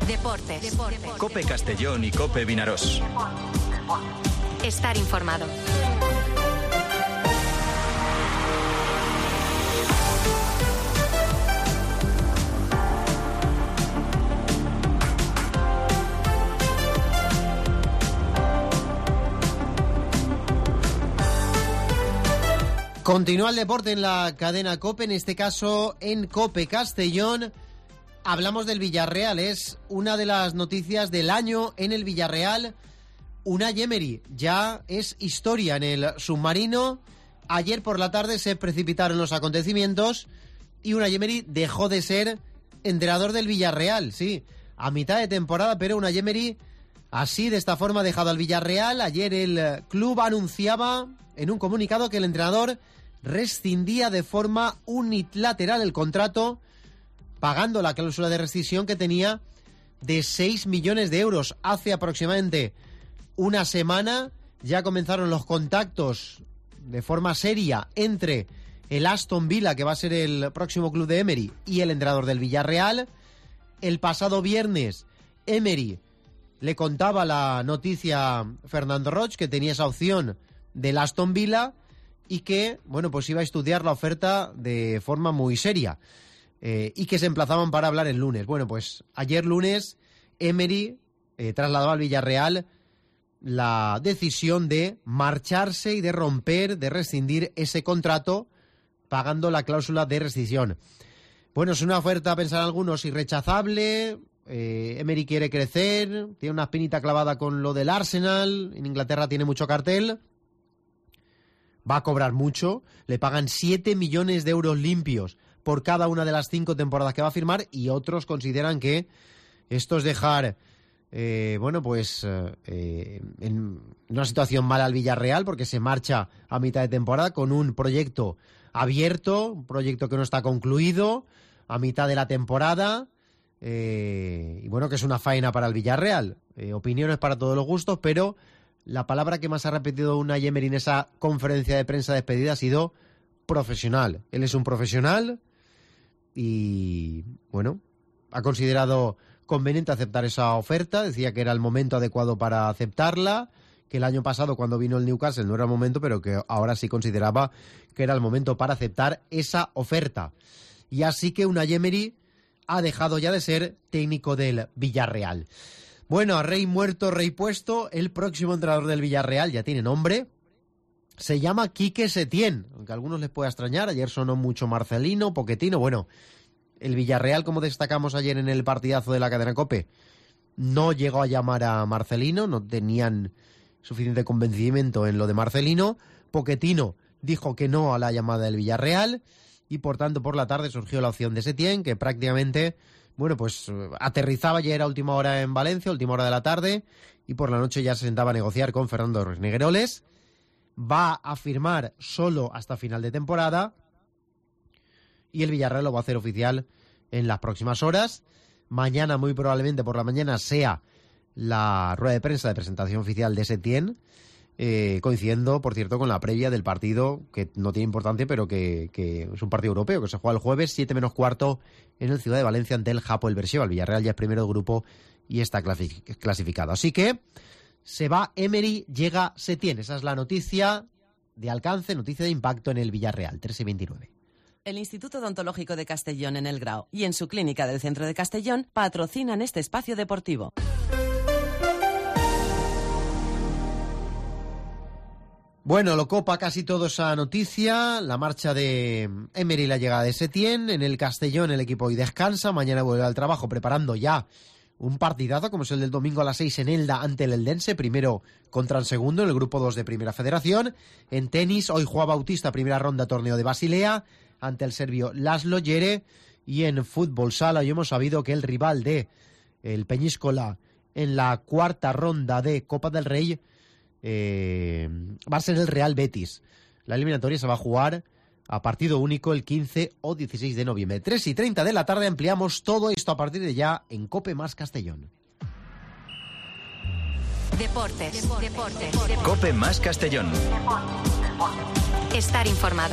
Deportes. COPE Castellón y COPE Vinarós. Estar informado. Continúa el deporte en la cadena COPE, en este caso en COPE Castellón. Hablamos del Villarreal, es una de las noticias del año en el Villarreal. Unai Emery ya es historia en el submarino. Ayer por la tarde se precipitaron los acontecimientos y Unai Emery dejó de ser entrenador del Villarreal, sí, a mitad de temporada, pero Unai Emery así, de esta forma, ha dejado al Villarreal. Ayer el club anunciaba en un comunicado que el entrenador rescindía de forma unilateral el contrato, pagando la cláusula de rescisión que tenía de 6 millones de euros. Hace aproximadamente una semana ya comenzaron los contactos de forma seria entre el Aston Villa, que va a ser el próximo club de Emery, y el entrenador del Villarreal. El pasado viernes, Emery le contaba la noticia a Fernando Roig, que tenía esa opción del Aston Villa y que, bueno, pues iba a estudiar la oferta de forma muy seria y que se emplazaban para hablar el lunes. Bueno, pues ayer lunes Emery trasladó al Villarreal la decisión de marcharse y de romper, de rescindir ese contrato pagando la cláusula de rescisión. Bueno, es una oferta, pensarán algunos, irrechazable. Emery quiere crecer, tiene una espinita clavada con lo del Arsenal, en Inglaterra tiene mucho cartel, va a cobrar mucho, le pagan 7 millones de euros limpios por cada una de las 5 temporadas que va a firmar, y otros consideran que esto es dejar, en una situación mala al Villarreal, porque se marcha a mitad de temporada con un proyecto abierto, un proyecto que no está concluido, a mitad de la temporada, y bueno, que es una faena para el Villarreal. Opiniones para todos los gustos, pero la palabra que más ha repetido Unai Emery en esa conferencia de prensa de despedida ha sido profesional. Él es un profesional y, bueno, ha considerado conveniente aceptar esa oferta. Decía que era el momento adecuado para aceptarla, que el año pasado, cuando vino el Newcastle, no era el momento, pero que ahora sí consideraba que era el momento para aceptar esa oferta. Y así que Unai Emery ha dejado ya de ser técnico del Villarreal. Bueno, a rey muerto, rey puesto, el próximo entrenador del Villarreal ya tiene nombre. Se llama Quique Setién, aunque a algunos les pueda extrañar. Ayer sonó mucho Marcelino, Pochettino. Bueno, el Villarreal, como destacamos ayer en el partidazo de la cadena COPE, no llegó a llamar a Marcelino, no tenían suficiente convencimiento en lo de Marcelino. Pochettino dijo que no a la llamada del Villarreal y, por tanto, por la tarde surgió la opción de Setién, que prácticamente, bueno, pues aterrizaba ya, era última hora en Valencia, última hora de la tarde, y por la noche ya se sentaba a negociar con Fernando Ruiz Negreroles. Va a firmar solo hasta final de temporada y el Villarreal lo va a hacer oficial en las próximas horas. Mañana, muy probablemente por la mañana, sea la rueda de prensa de presentación oficial de Setién, coincidiendo, por cierto, con la previa del partido, que no tiene importancia, pero que es un partido europeo, que se juega el jueves, 7 menos cuarto, en el Ciudad de Valencia ante el Hapoel Beersheva. El Villarreal ya es primero de grupo y está clasificado. Así que se va Emery, llega Setién. Esa es la noticia de alcance, noticia de impacto en el Villarreal, 13-29. El Instituto Odontológico de Castellón en El Grao y en su clínica del centro de Castellón patrocinan este espacio deportivo. Bueno, lo copa casi todo esa noticia, la marcha de Emery y la llegada de Setién. En el Castellón el equipo hoy descansa, mañana vuelve al trabajo preparando ya un partidazo como es el del domingo a las 6 en Elda ante el Eldense, primero contra el segundo en el grupo 2 de Primera Federación. En tenis, hoy Joao Bautista, primera ronda torneo de Basilea ante el serbio Laszlo Djere. Y en fútbol sala hoy hemos sabido que el rival de el Peñíscola en la cuarta ronda de Copa del Rey va a ser el Real Betis. La eliminatoria se va a jugar a partido único el 15 o 16 de noviembre. 3:30 de la tarde ampliamos todo esto a partir de ya en COPE más Castellón. Deportes. COPE más Castellón. Estar informado.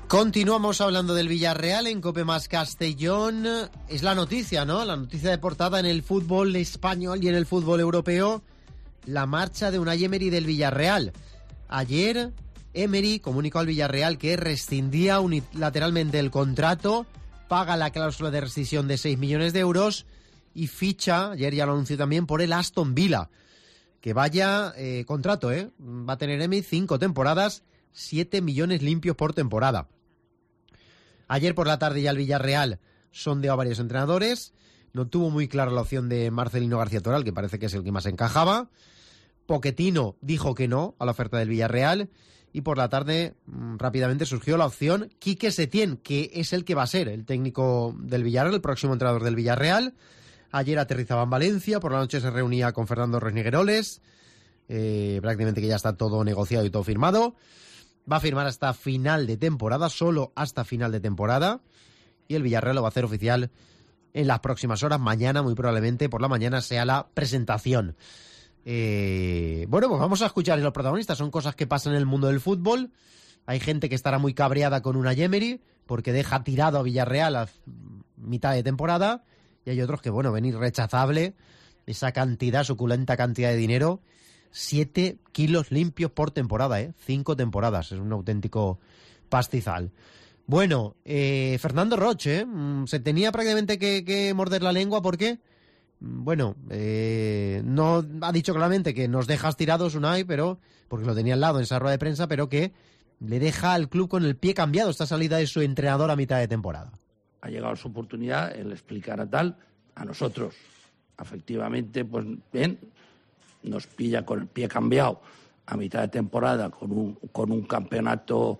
Continuamos hablando del Villarreal en Cope Más Castellón. Es la noticia, ¿no? La noticia de portada en el fútbol español y en el fútbol europeo. La marcha de Unai Emery del Villarreal. Ayer, Emery comunicó al Villarreal que rescindía unilateralmente el contrato, paga la cláusula de rescisión de 6 millones de euros y ficha, ayer ya lo anunció también, por el Aston Villa. Que vaya contrato, ¿eh? Va a tener Emery 5 temporadas, 7 millones limpios por temporada. Ayer por la tarde ya el Villarreal sondeó a varios entrenadores. No tuvo muy clara la opción de Marcelino García Toral, que parece que es el que más encajaba. Pochettino dijo que no a la oferta del Villarreal. Y por la tarde rápidamente surgió la opción Quique Setién, que es el que va a ser el técnico del Villarreal, el próximo entrenador del Villarreal. Ayer aterrizaba en Valencia, por la noche se reunía con Fernando Ruiz-Nigueroles. Prácticamente que ya está todo negociado y todo firmado. Va a firmar hasta final de temporada, solo hasta final de temporada. Y el Villarreal lo va a hacer oficial en las próximas horas. Mañana, muy probablemente, por la mañana sea la presentación. Bueno, pues vamos a escuchar a los protagonistas. Son cosas que pasan en el mundo del fútbol. Hay gente que estará muy cabreada con Unai Emery porque deja tirado a Villarreal a mitad de temporada. Y hay otros que, bueno, ven irrechazable esa cantidad, suculenta cantidad de dinero. 7 kilos limpios por temporada, 5 temporadas. Es un auténtico pastizal. Bueno, Fernando Roche, se tenía prácticamente que morder la lengua porque, bueno, no ha dicho claramente que nos dejas tirados, Unai, pero porque lo tenía al lado en esa rueda de prensa, pero que le deja al club con el pie cambiado esta salida de su entrenador a mitad de temporada. Ha llegado su oportunidad, el explicar a nosotros, efectivamente, pues bien, nos pilla con el pie cambiado a mitad de temporada con un campeonato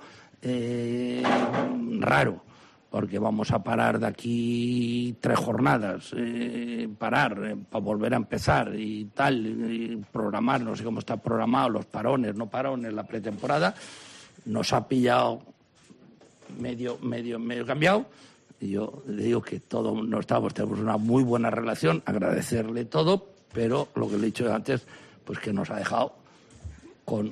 raro, porque vamos a parar de aquí 3 jornadas, para volver a empezar y tal, y programar, no sé cómo está programado, los parones, no parones, la pretemporada, nos ha pillado medio cambiado. Y yo le digo que todos tenemos una muy buena relación, agradecerle todo, pero lo que le he dicho antes, pues que nos ha dejado con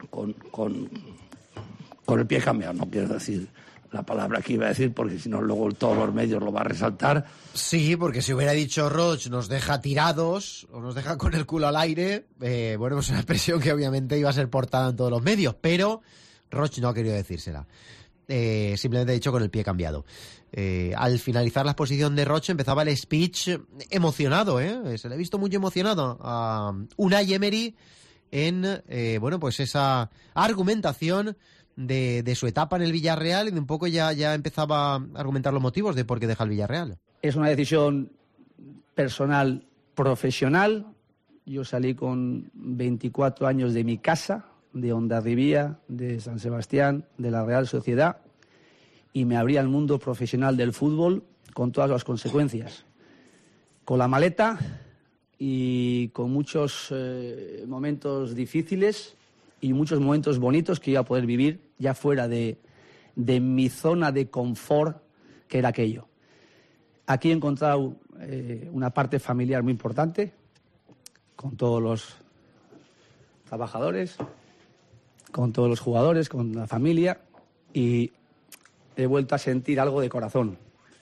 el pie cambiado. No quiero decir la palabra que iba a decir, porque si no luego todos los medios lo va a resaltar. Sí, porque si hubiera dicho Roche nos deja tirados o nos deja con el culo al aire, bueno, pues una expresión que obviamente iba a ser portada en todos los medios, pero Roche no ha querido decírsela. Simplemente ha dicho con el pie cambiado. Al finalizar la exposición de Roche empezaba el speech emocionado, se le ha visto muy emocionado a Unai Emery en bueno, pues esa argumentación de su etapa en el Villarreal, y de un poco ya empezaba a argumentar los motivos de por qué deja el Villarreal. Es una decisión personal, profesional. Yo salí con 24 años de mi casa, de Hondarribía, de San Sebastián, de la Real Sociedad, y me abrí al mundo profesional del fútbol con todas las consecuencias. Con la maleta y con muchos momentos difíciles y muchos momentos bonitos que iba a poder vivir ya fuera de mi zona de confort, que era aquello. Aquí he encontrado una parte familiar muy importante, con todos los trabajadores, con todos los jugadores, con la familia, y he vuelto a sentir algo de corazón.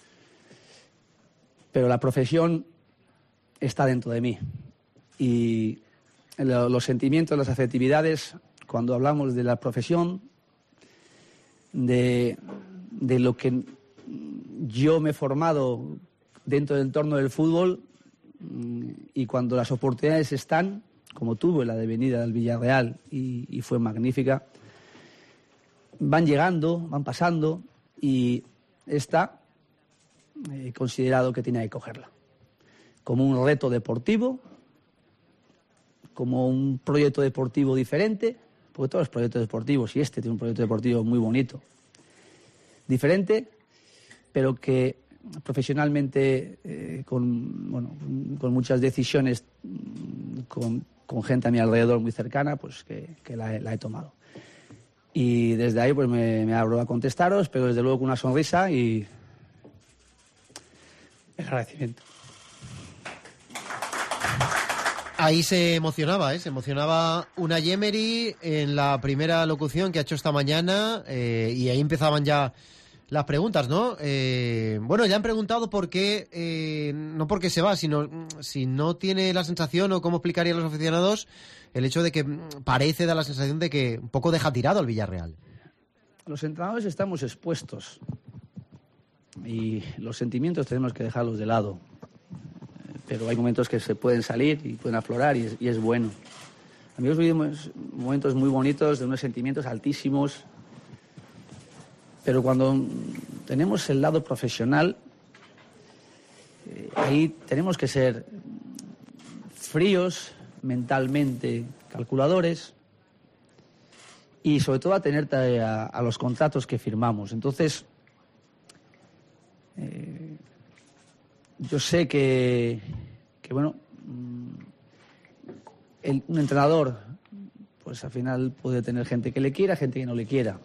Pero la profesión está dentro de mí. Y los sentimientos, las afectividades, cuando hablamos de la profesión, de lo que yo me he formado dentro del entorno del fútbol, y cuando las oportunidades están, como tuve la de venir al Villarreal y fue magnífica, van llegando, van pasando, y esta he considerado que tenía que cogerla como un reto deportivo, como un proyecto deportivo diferente, porque todos los proyectos deportivos, y este tiene un proyecto deportivo muy bonito, diferente, pero que profesionalmente con muchas decisiones, con gente a mi alrededor muy cercana, pues que la he tomado. Y desde ahí pues me abro a contestaros, pero desde luego con una sonrisa y el agradecimiento. Ahí se emocionaba Unai Emery en la primera locución que ha hecho esta mañana, y ahí empezaban ya las preguntas, ¿no? Bueno, ya han preguntado por qué, no por qué se va, sino si no tiene la sensación o cómo explicarían los aficionados el hecho de que parece dar la sensación de que un poco deja tirado al Villarreal. Los entrenadores estamos expuestos y los sentimientos tenemos que dejarlos de lado. Pero hay momentos que se pueden salir y pueden aflorar y es bueno. A mí os vivimos momentos muy bonitos, de unos sentimientos altísimos, pero cuando tenemos el lado profesional, ahí tenemos que ser fríos, mentalmente calculadores y sobre todo atenderte a los contratos que firmamos. Entonces, yo sé que bueno, un entrenador, pues al final puede tener gente que le quiera, gente que no le quiera.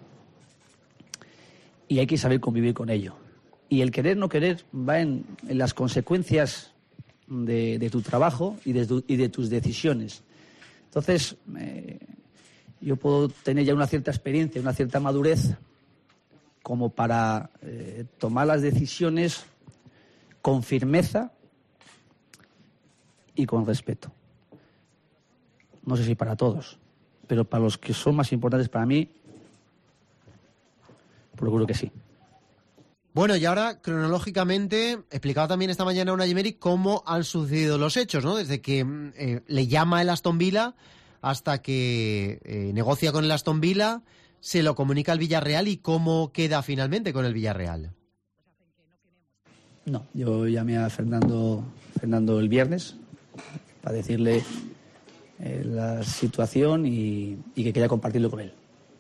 Y hay que saber convivir con ello. Y el querer no querer va en las consecuencias de tu trabajo y de tus decisiones. Entonces, yo puedo tener ya una cierta experiencia, una cierta madurez como para tomar las decisiones con firmeza y con respeto. No sé si para todos, pero para los que son más importantes para mí, procuro que sí. Bueno, y ahora, cronológicamente, explicaba también esta mañana Unai Emery cómo han sucedido los hechos, ¿no? Desde que le llama el Aston Villa hasta que negocia con el Aston Villa, se lo comunica al Villarreal y cómo queda finalmente con el Villarreal. No, yo llamé a Fernando el viernes para decirle la situación y que quería compartirlo con él.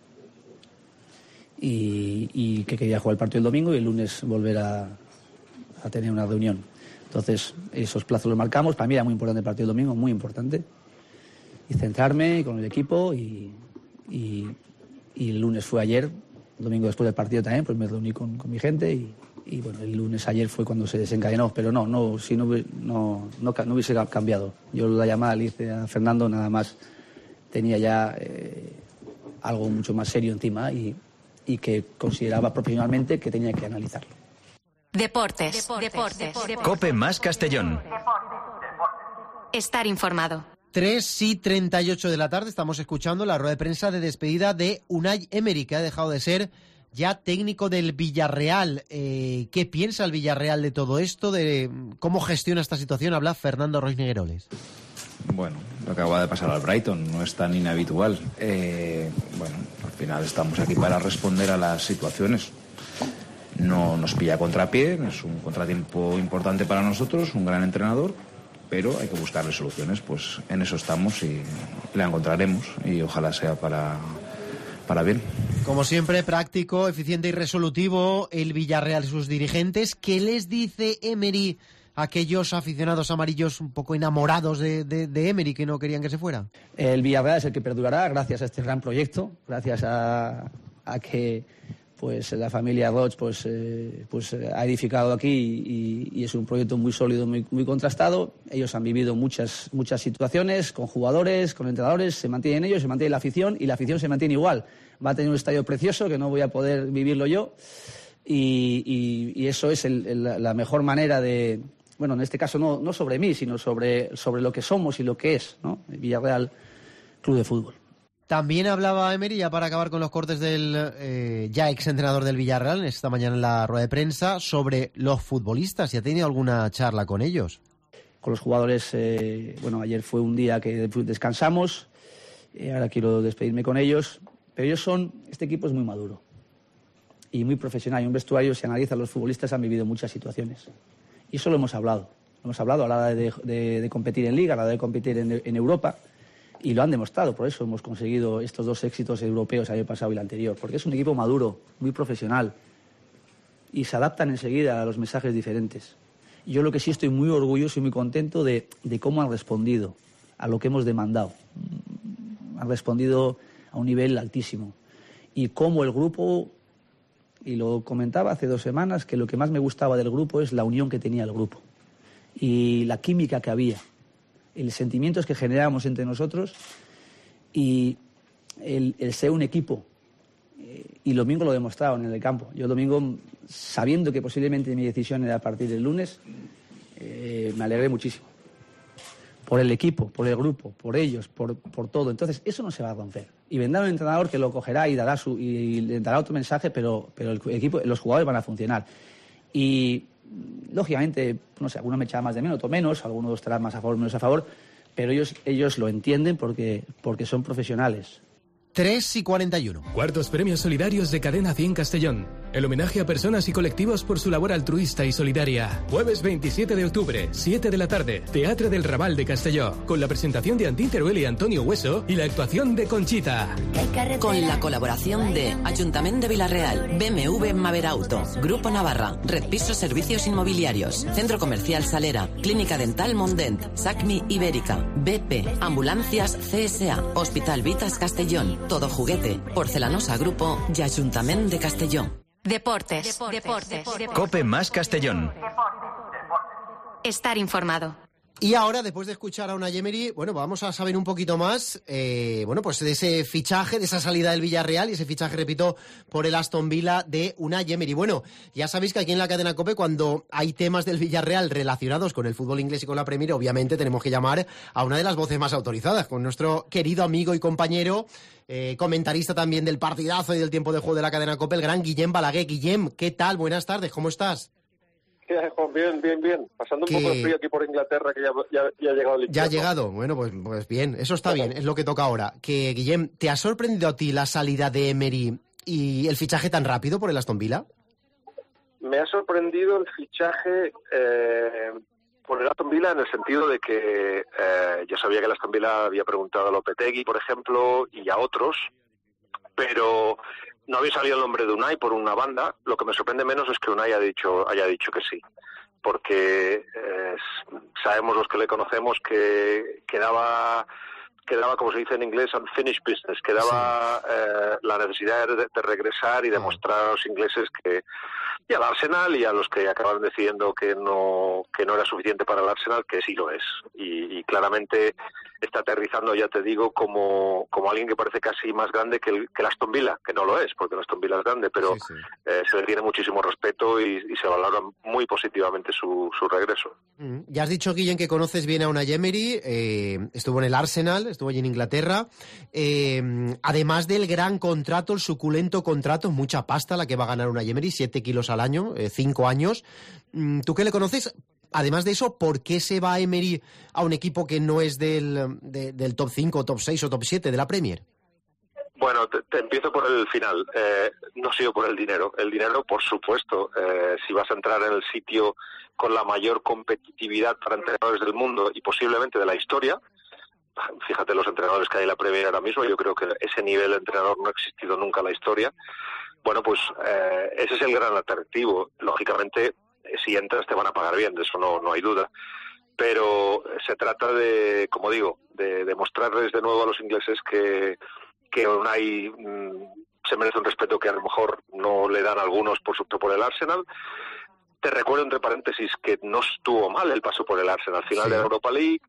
Y que quería jugar el partido el domingo y el lunes volver a tener una reunión. Entonces, esos plazos los marcamos. Para mí era muy importante el partido el domingo, muy importante. Y centrarme con el equipo y el lunes fue ayer, el domingo después del partido también, pues me reuní con mi gente y bueno, el lunes ayer fue cuando se desencadenó, pero no hubiese cambiado. Yo la llamada le hice a Fernando, nada más tenía ya algo mucho más serio encima y que consideraba profesionalmente que tenía que analizarlo. Deportes. COPE más Castellón. Estar informado. 3:38 de la tarde, estamos escuchando la rueda de prensa de despedida de Unai Emery, que ha dejado de ser ya técnico del Villarreal. ¿Qué piensa el Villarreal de todo esto? ¿De cómo gestiona esta situación? Habla Fernando Roig Negueroles. Bueno, lo que acaba de pasar al Brighton no es tan inhabitual. Bueno, al final estamos aquí para responder a las situaciones. No nos pilla a contrapié, es un contratiempo importante para nosotros, un gran entrenador, pero hay que buscarle soluciones. Pues en eso estamos y la encontraremos y ojalá sea para bien. Como siempre, práctico, eficiente y resolutivo el Villarreal y sus dirigentes. ¿Qué les dice Emery a aquellos aficionados amarillos un poco enamorados de Emery que no querían que se fuera? El Villarreal es el que perdurará gracias a este gran proyecto, gracias a que pues la familia Roig pues ha edificado aquí y es un proyecto muy sólido, muy contrastado. Ellos han vivido muchas situaciones con jugadores, con entrenadores, se mantienen ellos, se mantiene la afición y la afición se mantiene igual. Va a tener un estadio precioso que no voy a poder vivirlo yo y eso es la mejor manera de, bueno, en este caso no sobre mí, sino sobre lo que somos y lo que es, ¿no? El Villarreal Club de Fútbol. También hablaba Emery, ya para acabar con los cortes del ya exentrenador del Villarreal, esta mañana en la rueda de prensa, sobre los futbolistas. ¿Y ha tenido alguna charla con ellos? Con los jugadores, bueno, ayer fue un día que descansamos, ahora quiero despedirme con ellos, pero este equipo es muy maduro y muy profesional. Y un vestuario, si analiza, los futbolistas han vivido muchas situaciones. Y eso lo hemos hablado. Lo hemos hablado a la hora de competir en Liga, a la hora de competir en Europa. Y lo han demostrado, por eso hemos conseguido estos 2 éxitos europeos el año pasado y el anterior, porque es un equipo maduro, muy profesional y se adaptan enseguida a los mensajes diferentes. Y yo lo que sí estoy muy orgulloso y muy contento de cómo han respondido a lo que hemos demandado. Han respondido a un nivel altísimo. Y cómo el grupo, y lo comentaba hace 2 semanas, que lo que más me gustaba del grupo es la unión que tenía el grupo y la química que había. el sentimientos que generamos entre nosotros y el ser un equipo. Y el domingo lo demostraron en el campo. Yo el domingo, sabiendo que posiblemente mi decisión era a partir del lunes, me alegré muchísimo. Por el equipo, por el grupo, por ellos, por todo. Entonces, eso no se va a romper. Y vendrá un entrenador que lo cogerá y le dará otro mensaje, pero el equipo, los jugadores van a funcionar. Y, lógicamente, no sé, algunos me echarán más de menos, otros menos, algunos estarán más a favor, menos a favor, pero ellos lo entienden porque son profesionales. 3:41. Cuartos premios solidarios de Cadena 100 Castellón. El homenaje a personas y colectivos por su labor altruista y solidaria. Jueves 27 de octubre, 7 de la tarde, Teatre del Raval de Castelló. Con la presentación de Antín Teruel y Antonio Hueso y la actuación de Conchita. Con la colaboración de Ayuntamiento de Villarreal, BMW Maverauto, Grupo Navarra, Red Pisos Servicios Inmobiliarios, Centro Comercial Salera, Clínica Dental Mondent, SACMI Ibérica, BP, Ambulancias CSA, Hospital Vitas Castellón, Todo Juguete, Porcelanosa Grupo y Ayuntamiento de Castellón. Deportes. Cope más Castellón. Estar informado. Y ahora, después de escuchar a Unai Emery, bueno, vamos a saber un poquito más, pues de ese fichaje, de esa salida del Villarreal y ese fichaje, repito, por el Aston Villa de Unai Emery. Bueno, ya sabéis que aquí en la cadena COPE, cuando hay temas del Villarreal relacionados con el fútbol inglés y con la Premier, obviamente tenemos que llamar a una de las voces más autorizadas, con nuestro querido amigo y compañero, comentarista también del partidazo y del tiempo de juego de la cadena COPE, el gran Guillem Balaguer. Guillem, ¿qué tal? Buenas tardes, ¿cómo estás? Bien. Pasando un poco de frío aquí por Inglaterra, que ya ha llegado el invierno. Ya ha llegado. Bueno, pues bien. Eso está bien. Es lo que toca ahora. Que, Guillem, ¿te ha sorprendido a ti la salida de Emery y el fichaje tan rápido por el Aston Villa? Me ha sorprendido el fichaje por el Aston Villa en el sentido de que yo sabía que el Aston Villa había preguntado a Lopetegui, por ejemplo, y a otros, pero no había salido el nombre de Unai por una banda. Lo que me sorprende menos es que Unai haya dicho que sí, porque sabemos los que le conocemos que quedaba, como se dice en inglés, unfinished business, quedaba la necesidad de regresar y demostrar a los ingleses y al Arsenal y a los que acabaron decidiendo que no era suficiente para el Arsenal, que sí lo es. Y claramente está aterrizando, ya te digo, como alguien que parece casi más grande que el Aston Villa, que no lo es, porque el Aston Villa es grande, pero sí. Se le tiene muchísimo respeto y se valora muy positivamente su regreso. Ya has dicho, Guillem, que conoces bien a Unai Emery, estuvo en el Arsenal, estuvo allí en Inglaterra, además del gran contrato, el suculento contrato, mucha pasta la que va a ganar Unai Emery, 7 kilos al año, 5 años. ¿Tú qué le conoces? Además de eso, ¿por qué se va Emery a un equipo que no es del top 5, top 6 o top 7 de la Premier? Bueno, te empiezo por el final. No ha sido por el dinero. El dinero, por supuesto, si vas a entrar en el sitio con la mayor competitividad para entrenadores del mundo y posiblemente de la historia, fíjate los entrenadores que hay en la Premier ahora mismo, yo creo que ese nivel de entrenador no ha existido nunca en la historia. Bueno, pues ese es el gran atractivo. Lógicamente, si entras te van a pagar bien, de eso no hay duda. Pero se trata de, como digo, de demostrarles de nuevo a los ingleses que Unai se merece un respeto que a lo mejor no le dan algunos por el Arsenal. Te recuerdo, entre paréntesis, que no estuvo mal el paso por el Arsenal. Al final de la Europa League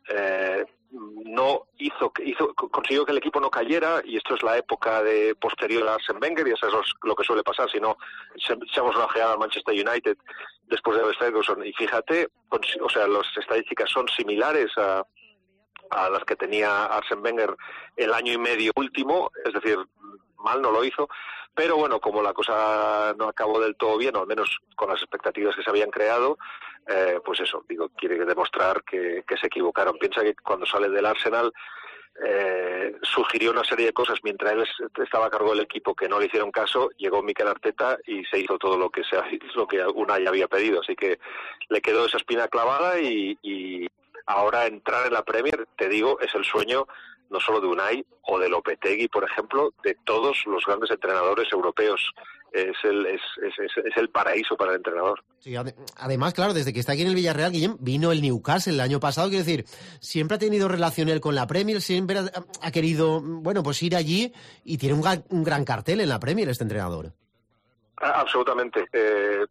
consiguió que el equipo no cayera, y esto es la época de posterior a Arsène Wenger, y eso es lo que suele pasar. Si no, echamos una ojeada al Manchester United después de Alex Ferguson, y fíjate, o sea, las estadísticas son similares a las que tenía Arsène Wenger el año y medio último, es decir, mal no lo hizo, pero bueno, como la cosa no acabó del todo bien, o al menos con las expectativas que se habían creado, pues eso, digo, quiere demostrar que se equivocaron. Piensa que cuando sale del Arsenal sugirió una serie de cosas mientras él estaba a cargo del equipo que no le hicieron caso. Llegó Mikel Arteta y se hizo todo lo que Unai había pedido, así que le quedó esa espina clavada, y ahora entrar en la Premier, te digo, es el sueño no solo de Unai o de Lopetegui, por ejemplo, de todos los grandes entrenadores europeos. Es el paraíso para el entrenador. Sí, además, claro, desde que está aquí en el Villarreal, Guillem, vino el Newcastle el año pasado, quiero decir, siempre ha tenido relación él con la Premier, siempre ha querido, bueno, pues ir allí, y tiene un gran cartel en la Premier este entrenador. Absolutamente.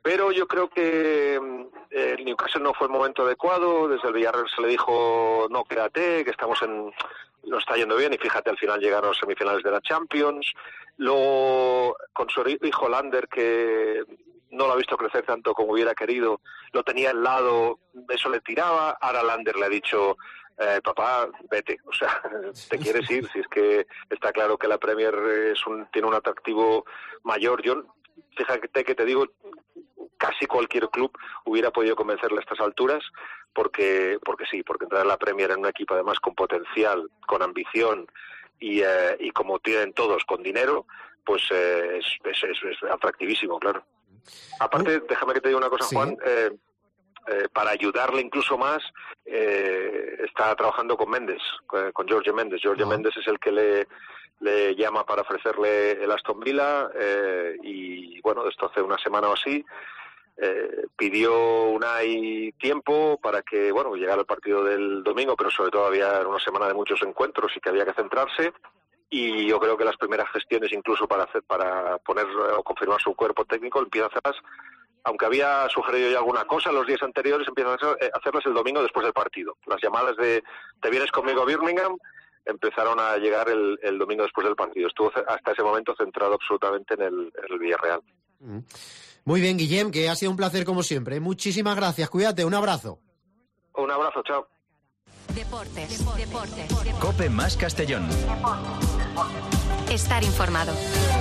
Pero yo creo que el Newcastle no fue el momento adecuado. Desde el Villarreal se le dijo, no, quédate, que no está yendo bien, y fíjate, al final llegaron a los semifinales de la Champions. Luego, con su hijo Lander, que no lo ha visto crecer tanto como hubiera querido, lo tenía al lado, eso le tiraba. Ahora Lander le ha dicho, papá, vete, o sea, te quieres ir, si es que está claro que la Premier tiene un atractivo mayor. Yo, fíjate que te digo, casi cualquier club hubiera podido convencerle a estas alturas, porque entrar en la Premier en un equipo además con potencial, con ambición y como tienen todos, con dinero, pues es atractivísimo, claro. Aparte, déjame que te diga una cosa, sí. Juan, para ayudarle incluso más, está trabajando con Méndez, con Jorge Méndez. Jorge Méndez es el que le llama para ofrecerle el Aston Villa, y bueno, esto hace una semana o así. Pidió Unai tiempo para que, bueno, llegara el partido del domingo, pero sobre todo había una semana de muchos encuentros y que había que centrarse. Y yo creo que las primeras gestiones, incluso para poner o confirmar su cuerpo técnico, empieza a hacerlas, aunque había sugerido ya alguna cosa los días anteriores, empieza a hacerlas el domingo después del partido. Las llamadas de ¿te vienes conmigo a Birmingham? Empezaron a llegar el domingo después del partido. Estuvo hasta ese momento centrado absolutamente en el Villarreal. Muy bien, Guillem, que ha sido un placer como siempre. Muchísimas gracias, cuídate, un abrazo. Un abrazo, chao. Deportes. COPE más Castellón. Estar informado.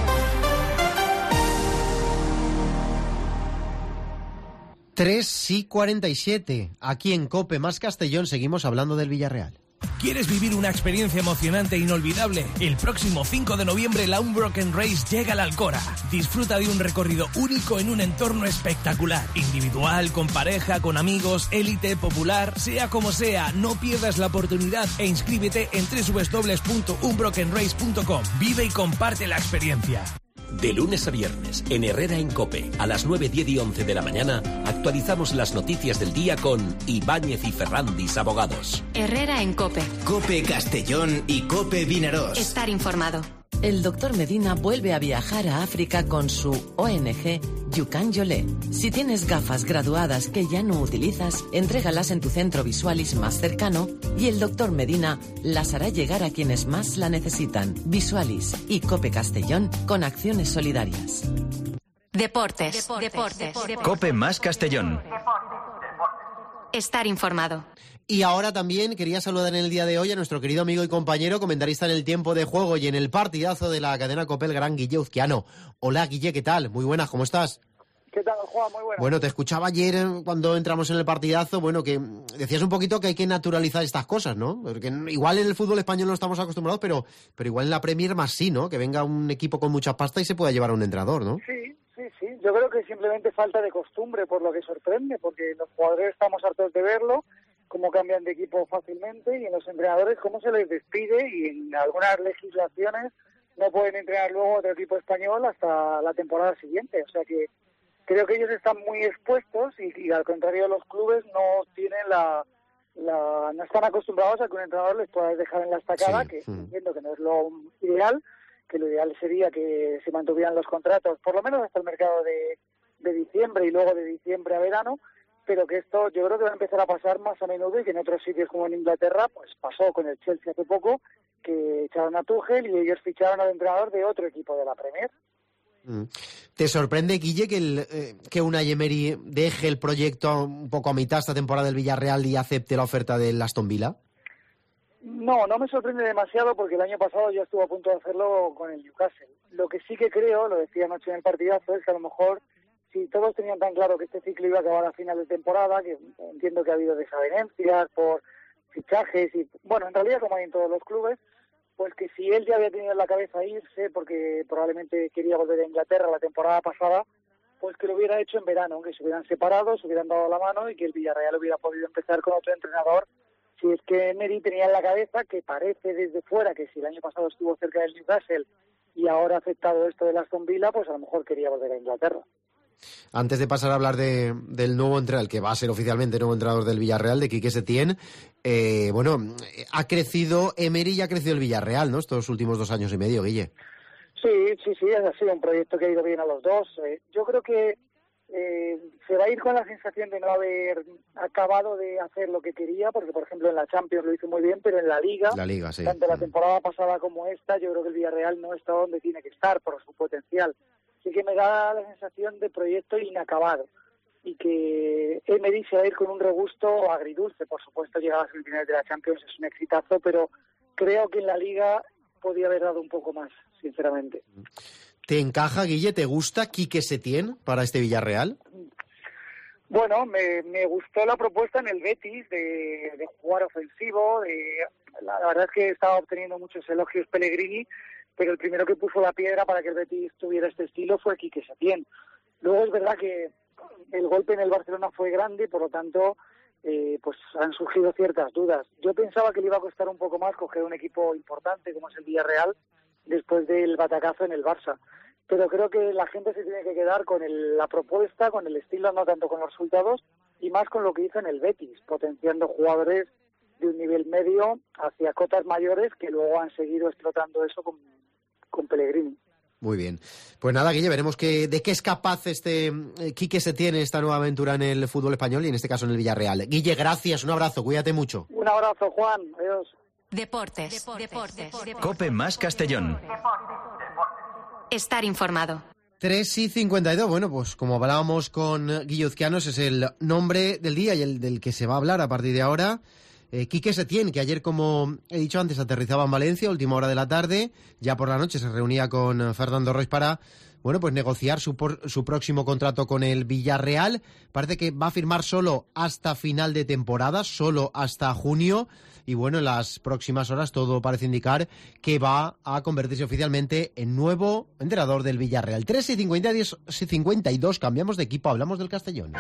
Tres y 47. Aquí en COPE más Castellón seguimos hablando del Villarreal. ¿Quieres vivir una experiencia emocionante e inolvidable? El próximo 5 de noviembre la Unbroken Race llega a la Alcora. Disfruta de un recorrido único en un entorno espectacular. Individual, con pareja, con amigos, élite, popular, sea como sea, no pierdas la oportunidad e inscríbete en www.unbrokenrace.com. Vive y comparte la experiencia. De lunes a viernes, en Herrera en COPE, a las 9, 10 y 11 de la mañana, actualizamos las noticias del día con Ibáñez y Ferrandis Abogados. Herrera en COPE. COPE Castellón y COPE Vinarós. Estar informado. El doctor Medina vuelve a viajar a África con su ONG Yukan Yolé. Si tienes gafas graduadas que ya no utilizas, entrégalas en tu centro Visualis más cercano y el doctor Medina las hará llegar a quienes más la necesitan. Visualis y COPE Castellón con acciones solidarias. Deportes. COPE más Castellón. Estar informado. Y ahora también quería saludar en el día de hoy a nuestro querido amigo y compañero, comentarista en el tiempo de juego y en el partidazo de la cadena COPE, el gran Guille Uzquiano. Hola, Guille, ¿qué tal? Muy buenas, ¿cómo estás? ¿Qué tal, Juan? Muy buenas. Bueno, te escuchaba ayer cuando entramos en el partidazo, bueno, que decías un poquito que hay que naturalizar estas cosas, ¿no? Porque igual en el fútbol español no estamos acostumbrados, pero igual en la Premier más sí, ¿no? Que venga un equipo con mucha pasta y se pueda llevar a un entrenador, ¿no? Sí. Yo creo que simplemente falta de costumbre, por lo que sorprende, porque los jugadores estamos hartos de verlo, cómo cambian de equipo fácilmente, y en los entrenadores cómo se les despide, y en algunas legislaciones no pueden entrenar luego otro equipo español hasta la temporada siguiente. O sea que creo que ellos están muy expuestos y al contrario de los clubes no tienen no están acostumbrados a que un entrenador les pueda dejar en la estacada, que entiendo que no es lo ideal, que lo ideal sería que se mantuvieran los contratos por lo menos hasta el mercado de diciembre y luego de diciembre a verano, pero que esto yo creo que va a empezar a pasar más a menudo y que en otros sitios como en Inglaterra pues pasó con el Chelsea hace poco, que echaron a Tuchel y ellos ficharon al entrenador de otro equipo de la Premier. ¿Te sorprende, Guille, que Unai Emery deje el proyecto un poco a mitad esta temporada del Villarreal y acepte la oferta del Aston Villa? No me sorprende demasiado porque el año pasado ya estuvo a punto de hacerlo con el Newcastle. Lo que sí que creo, lo decía anoche en el partidazo, es que a lo mejor si todos tenían tan claro que este ciclo iba a acabar a final de temporada, que entiendo que ha habido desavenencias por fichajes y, bueno, en realidad como hay en todos los clubes, pues que si él ya había tenido en la cabeza irse porque probablemente quería volver a Inglaterra la temporada pasada, pues que lo hubiera hecho en verano, que se hubieran separado, se hubieran dado la mano y que el Villarreal hubiera podido empezar con otro entrenador. Si es que Emery tenía en la cabeza, que parece desde fuera que si el año pasado estuvo cerca del Newcastle y ahora ha aceptado esto de Aston Villa, pues a lo mejor quería volver a Inglaterra. Antes de pasar a hablar del nuevo entrenador, que va a ser oficialmente nuevo entrenador del Villarreal, de Quique Setién, ha crecido Emery y ha crecido el Villarreal, ¿no? Estos últimos 2 años y medio, Guille. Sí, ha sido un proyecto que ha ido bien a los dos. Yo creo que se va a ir con la sensación de no haber acabado de hacer lo que quería, porque por ejemplo en la Champions lo hizo muy bien, pero en la Liga sí. Tanto la temporada pasada como esta, yo creo que el Villarreal no está donde tiene que estar por su potencial. Así que me da la sensación de proyecto inacabado y que Emery se va a ir con un regusto agridulce. Por supuesto, llegar a las semifinales de la Champions es un exitazo, pero creo que en la Liga podía haber dado un poco más, sinceramente. ¿Te encaja, Guille? ¿Te gusta Quique Setién para este Villarreal? Bueno, me gustó la propuesta en el Betis de jugar ofensivo. La verdad es que estaba obteniendo muchos elogios Pellegrini, pero el primero que puso la piedra para que el Betis tuviera este estilo fue Quique Setién. Luego es verdad que el golpe en el Barcelona fue grande, por lo tanto pues han surgido ciertas dudas. Yo pensaba que le iba a costar un poco más coger un equipo importante como es el Villarreal después del batacazo en el Barça. Pero creo que la gente se tiene que quedar con la propuesta, con el estilo, no tanto con los resultados, y más con lo que hizo en el Betis, potenciando jugadores de un nivel medio hacia cotas mayores que luego han seguido explotando eso con Pellegrini. Muy bien. Pues nada, Guille, veremos de qué es capaz Quique Setién en esta nueva aventura en el fútbol español y en este caso en el Villarreal. Guille, gracias, un abrazo, cuídate mucho. Un abrazo, Juan, adiós. Deportes. COPE más Castellón. Estar informado. 3:52. Bueno, pues como hablábamos con Guille Uzquianos, es el nombre del día y el del que se va a hablar a partir de ahora. Quique Setién, que ayer, como he dicho antes, aterrizaba en Valencia, última hora de la tarde. Ya por la noche se reunía con Fernando Roig para, bueno, pues negociar su próximo contrato con el Villarreal. Parece que va a firmar solo hasta final de temporada, solo hasta junio. Y bueno, en las próximas horas todo parece indicar que va a convertirse oficialmente en nuevo entrenador del Villarreal. 3:52, cambiamos de equipo, hablamos del Castellón.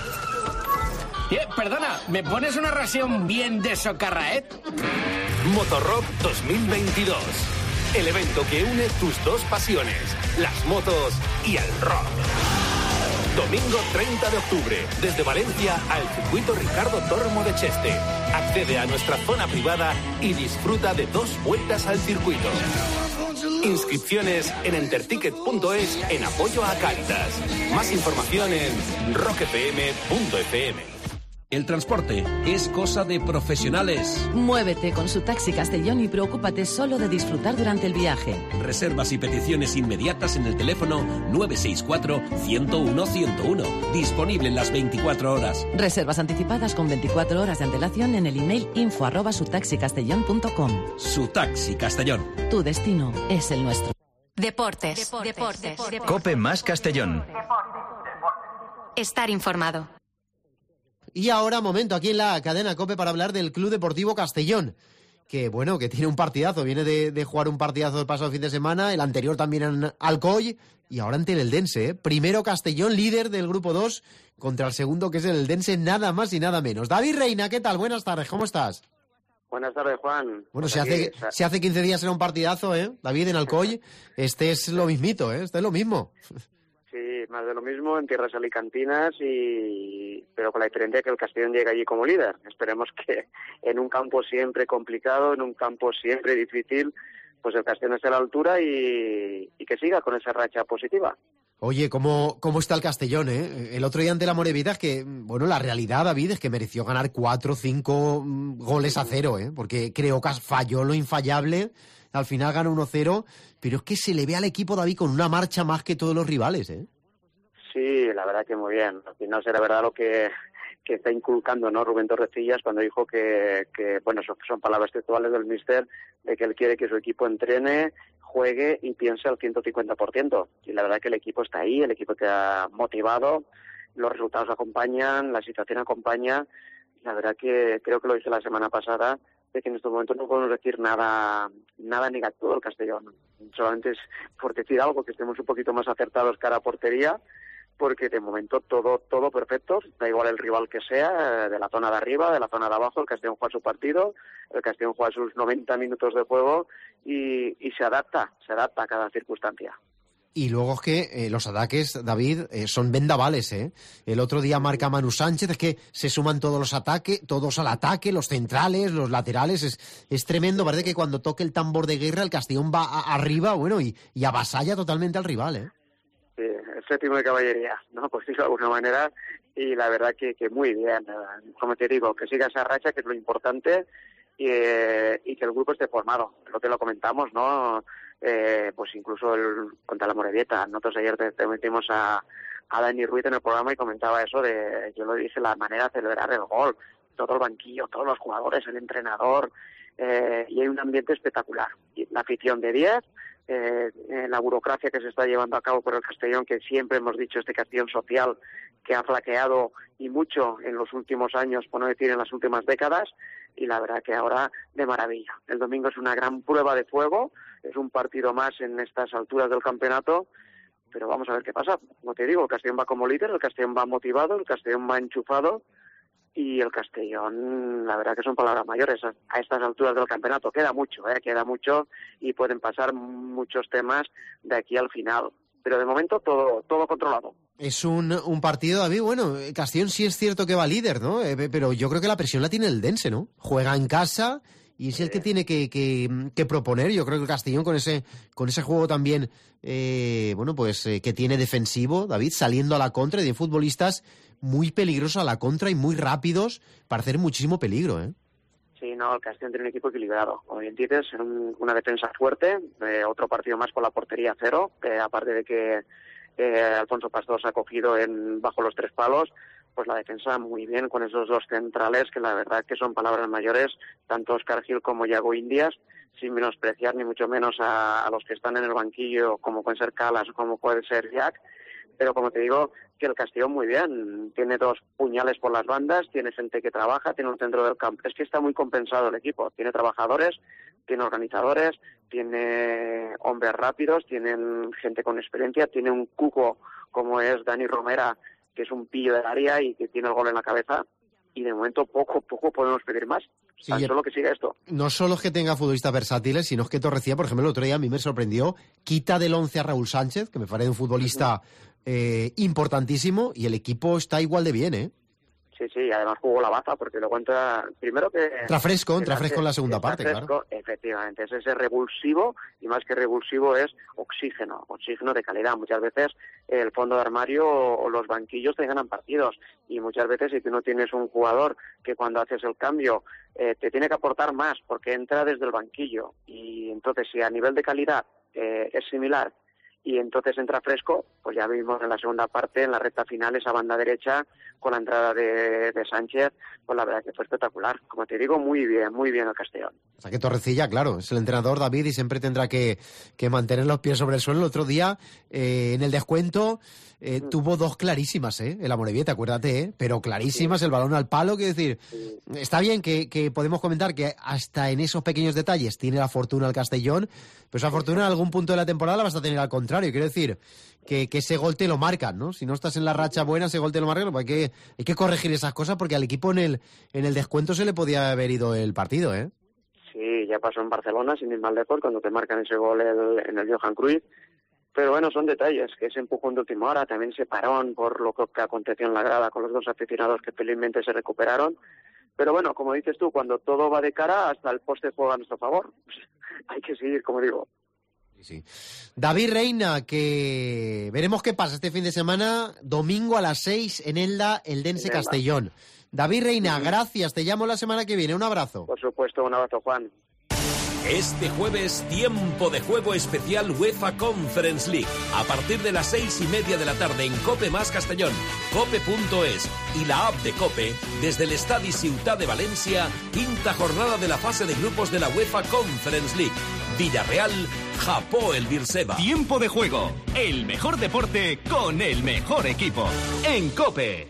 Perdona, ¿me pones una ración bien de socarraet? Motorrock 2022. El evento que une tus dos pasiones, las motos y el rock. Domingo 30 de octubre, desde Valencia al circuito Ricardo Tormo de Cheste. Accede a nuestra zona privada y disfruta de 2 vueltas al circuito. Inscripciones en enterticket.es en apoyo a Cáritas. Más información en rockfm.fm. El transporte es cosa de profesionales. Muévete con su Taxi Castellón y preocúpate solo de disfrutar durante el viaje. Reservas y peticiones inmediatas en el teléfono 964-101-101. Disponible en las 24 horas. Reservas anticipadas con 24 horas de antelación en el email info@sutaxicastellón.com. Su Taxi Castellón. Tu destino es el nuestro. Deportes. COPE más Castellón. Estar informado. Y ahora, momento, aquí en la cadena COPE para hablar del Club Deportivo Castellón, que bueno, que tiene un partidazo, viene de jugar un partidazo el pasado fin de semana, el anterior también en Alcoy, y ahora ante el Eldense, ¿eh? Primero Castellón, líder del Grupo 2, contra el segundo, que es el Eldense, nada más y nada menos. David Reina, ¿qué tal? Buenas tardes, ¿cómo estás? Buenas tardes, Juan. Bueno, pues se hace 15 días era un partidazo, ¿eh? David, en Alcoy, este es lo mismito, ¿eh? Este es lo mismo. Sí, más de lo mismo, en tierras alicantinas, pero con la diferencia que el Castellón llega allí como líder. Esperemos que en un campo siempre complicado, en un campo siempre difícil, pues el Castellón esté a la altura y que siga con esa racha positiva. Oye, ¿cómo está el Castellón, eh? El otro día ante la Morevieta, que, bueno, la realidad, David, es que mereció ganar 4 o 5 goles a 0, ¿eh? Porque creo que falló lo infallable. Al final gana 1-0, pero es que se le ve al equipo, David, con una marcha más que todos los rivales, ¿eh? Sí, la verdad que muy bien. Al final será verdad lo que está inculcando, ¿no?, Rubén Torrecillas, cuando dijo que bueno, son palabras textuales del míster, de que él quiere que su equipo entrene, juegue y piense al 150%. Y la verdad que el equipo está ahí, el equipo te ha motivado, los resultados acompañan, la situación acompaña. La verdad que creo que lo dije la semana pasada, de que en estos momentos no podemos decir nada negativo del Castellón. Solamente es por decir algo, que estemos un poquito más acertados cara a portería, porque de momento todo perfecto, da igual el rival que sea, de la zona de arriba, de la zona de abajo, el Castellón juega su partido, el Castellón juega sus 90 minutos de juego y se adapta a cada circunstancia. Y luego es que los ataques, David, son vendavales, ¿eh? El otro día marca Manu Sánchez, es que se suman todos al ataque, los centrales, los laterales, es tremendo. Parece que cuando toque el tambor de guerra el Castellón va arriba, bueno, y avasalla totalmente al rival, ¿eh? Sí, el séptimo de caballería, ¿no? Pues digo de alguna manera, y la verdad que muy bien, como te digo, que siga esa racha, que es lo importante, y que el grupo esté formado, lo que lo comentamos, ¿no? Pues incluso contra la Morevieta, nosotros ayer te metimos a Dani Ruiz en el programa y comentaba eso yo lo dije, la manera de celebrar el gol, todo el banquillo, todos los jugadores, el entrenador, y hay un ambiente espectacular. La afición de 10, la burocracia que se está llevando a cabo por el Castellón, que siempre hemos dicho, este Castellón social que ha flaqueado y mucho en los últimos años, por no decir en las últimas décadas, y la verdad que ahora de maravilla. El domingo es una gran prueba de fuego, es un partido más en estas alturas del campeonato, pero vamos a ver qué pasa. Como te digo, el Castellón va como líder, el Castellón va motivado, el Castellón va enchufado, y el Castellón, la verdad que son palabras mayores a estas alturas del campeonato. Queda mucho, y pueden pasar muchos temas de aquí al final. Pero de momento todo controlado. Es un partido, David, bueno, Castellón sí es cierto que va líder, ¿no? Pero yo creo que la presión la tiene el Dense, ¿no? Juega en casa y es el que tiene que proponer. Yo creo que el Castellón con ese juego también, que tiene defensivo, David, saliendo a la contra, y de futbolistas muy peligrosos a la contra y muy rápidos para hacer muchísimo peligro, ¿eh? Sí, no, el Castellón tiene un equipo equilibrado. Como bien dices, una defensa fuerte, otro partido más con la portería cero, aparte de que Alfonso Pastor se ha cogido bajo los 3 palos, pues la defensa muy bien con esos 2 centrales, que la verdad que son palabras mayores, tanto Óscar Gil como Yago Indias, sin menospreciar ni mucho menos a los que están en el banquillo, como pueden ser Calas o como puede ser Jack. Pero como te digo, que el Castellón muy bien, tiene 2 puñales por las bandas, tiene gente que trabaja, tiene un centro del campo. Es que está muy compensado el equipo, tiene trabajadores, tiene organizadores, tiene hombres rápidos, tienen gente con experiencia, tiene un cuco como es Dani Romera, que es un pillo del área y que tiene el gol en la cabeza, y de momento poco podemos pedir más. Sí, solo que siga esto. No solo es que tenga futbolistas versátiles, sino es que Torrecilla, por ejemplo, el otro día a mí me sorprendió, quita del 11 a Raúl Sánchez, que me parece un futbolista importantísimo, y el equipo está igual de bien, ¿eh? Sí, además jugó la baza, porque lo cuenta primero que... Entra fresco en la segunda parte, claro. Efectivamente, es ese revulsivo, y más que revulsivo es oxígeno de calidad. Muchas veces el fondo de armario o los banquillos te ganan partidos, y muchas veces si tú no tienes un jugador que cuando haces el cambio te tiene que aportar más, porque entra desde el banquillo, y entonces si a nivel de calidad es similar, y entonces entra fresco, pues ya vimos en la segunda parte, en la recta final, esa banda derecha con la entrada de Sánchez, pues la verdad que fue espectacular. Como te digo, muy bien el Castellón. O sea que Torrecilla, claro, es el entrenador, David, y siempre tendrá que mantener los pies sobre el suelo. El otro día, en el descuento, tuvo 2 clarísimas, en la Morevieta, acuérdate, pero clarísimas, el balón al palo, quiero decir, está bien que podemos comentar que hasta en esos pequeños detalles tiene la fortuna el Castellón, pero esa fortuna en algún punto de la temporada la vas a tener al contrario. Quiero decir que ese gol te lo marcan, ¿no? Si no estás en la racha buena, ese gol te lo marcan, pues hay que corregir esas cosas, porque al equipo en el descuento se le podía haber ido el partido, ¿eh? Sí, ya pasó en Barcelona, sin ir más lejos, cuando te marcan ese gol en el Johan Cruyff. Pero bueno, son detalles, que ese empujón de última hora, también ese parón por lo que aconteció en la grada con los 2 aficionados que felizmente se recuperaron. Pero bueno, como dices tú, cuando todo va de cara, hasta el poste juega a nuestro favor. Hay que seguir, como digo. Sí. David Reina, que veremos qué pasa este fin de semana, domingo a las 6 en Elda, el Dense Castellón. David Reina, gracias, te llamo la semana que viene, un abrazo. Por supuesto, un abrazo, Juan. Este jueves, tiempo de juego especial UEFA Conference League. A partir de las 6:30 de la tarde en COPE más Castellón, cope.es y la app de COPE, desde el Estadi Ciutat de Valencia, 5ª jornada de la fase de grupos de la UEFA Conference League. Villarreal, Japó el Birseva. Tiempo de juego, el mejor deporte con el mejor equipo. En COPE.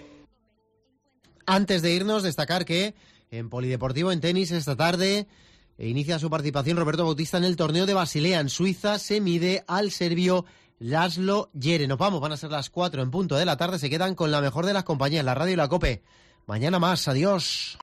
Antes de irnos, destacar que en Polideportivo, en tenis, esta tarde inicia su participación Roberto Bautista en el torneo de Basilea, en Suiza. Se mide al serbio Laszlo Djere. Nos vamos, van a ser las 4 en punto de la tarde. Se quedan con la mejor de las compañías, la radio y la COPE. Mañana más, adiós.